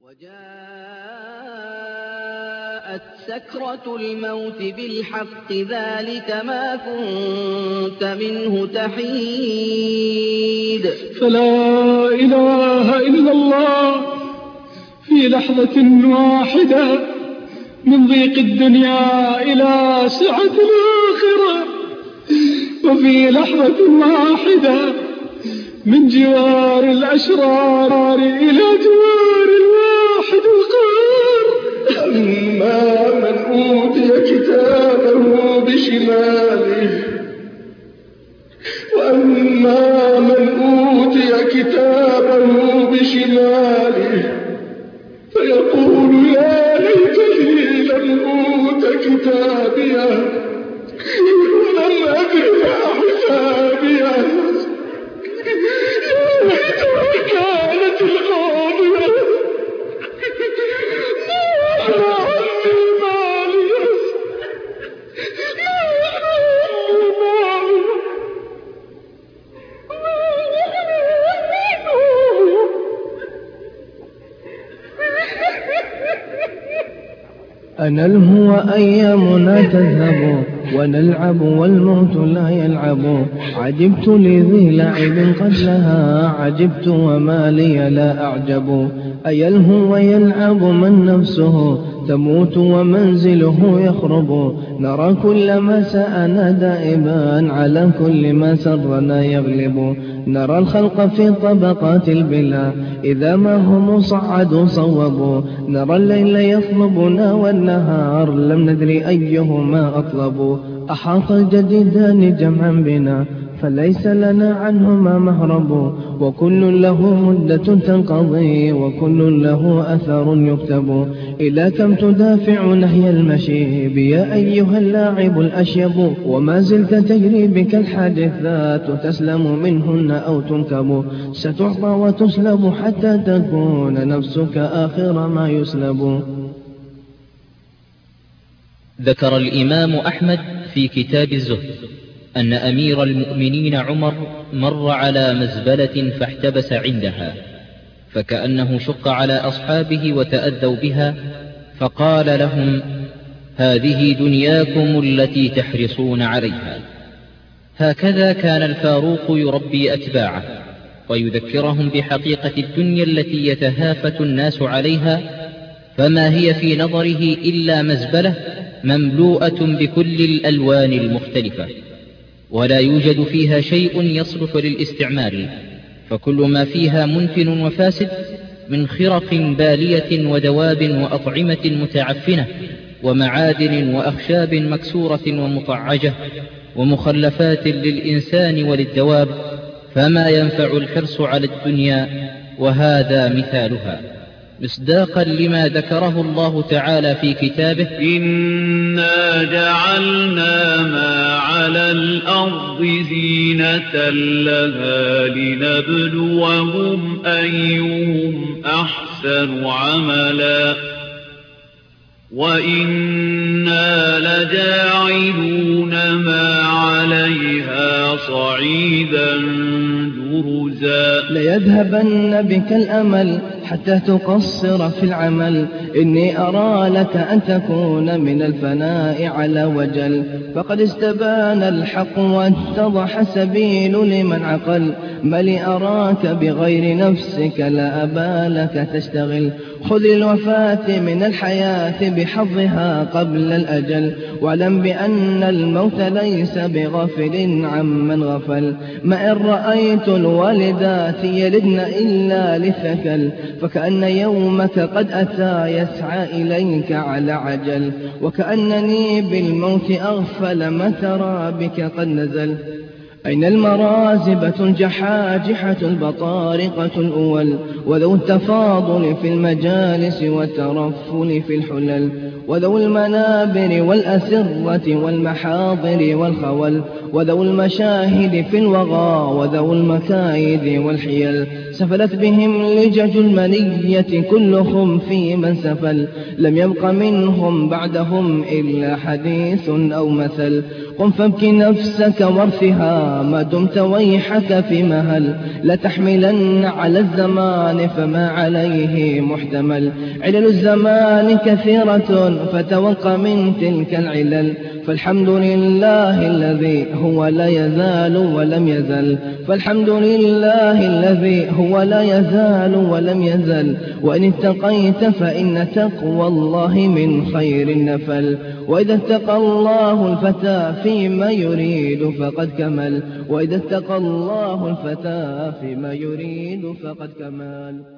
وجاءت سكرة الموت بالحق ذلك ما كنت منه تحيد. فلا إله إلا الله في لحظة واحدة من ضيق الدنيا إلى سعة الآخرة، وفي لحظة واحدة من جوار الأشرار إلى جوار الواحد القهار. أما من أوتي كتابه بشماله وأما من أوتي كتابه بشماله فيقول يا ليتني لم أوت كتابيه ولم أدر ما حسابيه يا ليتها كانت القاضية ما أغنى عني ماليه أنلهو أيامنا تذهب ونلعب والموت لا يلعب. عجبت لذي لعب قد لها عجبت وما لي لا أعجب. أيلهو ويلعب من نفسه تموت ومنزله يخرب. نرى كل ما سأنا دائما على كل ما سرنا يغلب. نرى الخلق في طبقات البلا إذا ما هم صعدوا صوبوا. نرى الليل يطلبنا والنهار لم ندري أيهما أطلبوا. أحاط الجديدان جمعا بنا فليس لنا عنهما مهرب. وكل له مدة تنقضي وكل له أثر يكتب. إلى كم تدافع نهي المشيب يا أيها اللاعب الأشيب. وما زلت تجري بك الحادثات تسلم منهن أو تنكب. ستعطى وتسلب حتى تكون نفسك آخر ما يسلب. ذكر الإمام أحمد في كتاب الزهد أن أمير المؤمنين عمر مر على مزبلة فاحتبس عندها، فكأنه شق على أصحابه وتأذوا بها، فقال لهم: هذه دنياكم التي تحرصون عليها. هكذا كان الفاروق يربي أتباعه ويذكرهم بحقيقة الدنيا التي يتهافت الناس عليها، فما هي في نظره إلا مزبلة مملوءة بكل الألوان المختلفة، ولا يوجد فيها شيء يصلح للاستعمال، فكل ما فيها منتن وفاسد من خرق بالية ودواب وأطعمة متعفنة ومعادن وأخشاب مكسورة ومطعجة ومخلفات للإنسان وللدواب، فما ينفع الحرص على الدنيا، وهذا مثالها، مصداقا لما ذكره الله تعالى في كتابه: إنا جعلنا ما على الأرض زينة لها لنبلوهم أيهم أحسن عملا وإنا لجاعلون ما عليها صعيدا جرزا. ليذهبن بك الأمل حتى تقصر في العمل. إني أرى لك أن تكون من الفناء على وجل. فقد استبان الحق واتضح السبيل لمن عقل. ما لي أراك بغير نفسك لا أبالك تشتغل. خذ الوفاة من الحياة بحظها قبل الأجل. واعلم بأن الموت ليس بغافل عمن غفل. ما إن رأيت الوالدات يلدن إلا للثكل. فكأن يومك قد أتى يسعى إليك على عجل. وكأنني بالموت أغفل ما ترى بك قد نزل. أين المرازبة الجحاجحة البطارقة الأول وذو التفاضل في المجالس والترفل في الحلل. وذوي المنابر والأسرة والمحاضر والخول وذوي المشاهد في الوغى وذوي المكايد والحيل سفلت بهم لجج المنية كلهم في من سفل لم يبق منهم بعدهم إلا حديث أو مثل قم فابك نفسك وارثها ما دمت ويحك في مهل لتحملن على الزمان فما عليه محتمل علل الزمان كثيرة فتوق من تلك العلل فالحمد لله الذي هو لا يزال ولم يزل فالحمد لله الذي هو لا يزال ولم يزل وإن اتقيت فإن تقوى الله من خير النفل وإذا اتقى الله الفتى فيما يريد فقد كمل وإذا اتقى الله الفتى فيما يريد فقد كمل